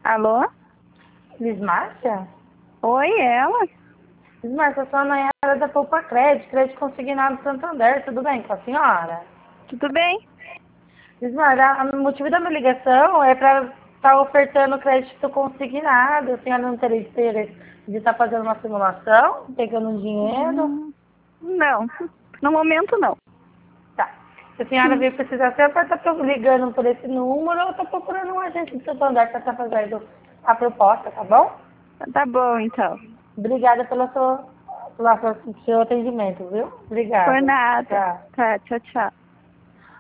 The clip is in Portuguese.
Alô? Liz Márcia? Oi, ela? Liz Márcia, eu sou a Nayara da Poupa Crédito Consignado Santander, tudo bem com a senhora? Tudo bem? Liz Márcia, o motivo da minha ligação é para estar ofertando crédito consignado, a senhora não teria interesse de estar fazendo uma simulação, pegando um dinheiro? Não, no momento não. Tá. Se a senhora veio precisar, você vai estar ligando por esse número ou está procurando um agente de Santander para estar fazendo a proposta, tá bom? Tá bom, então. Obrigada pelo seu atendimento, viu? Por Obrigada. nada. Tchau. Tá, tchau, tchau.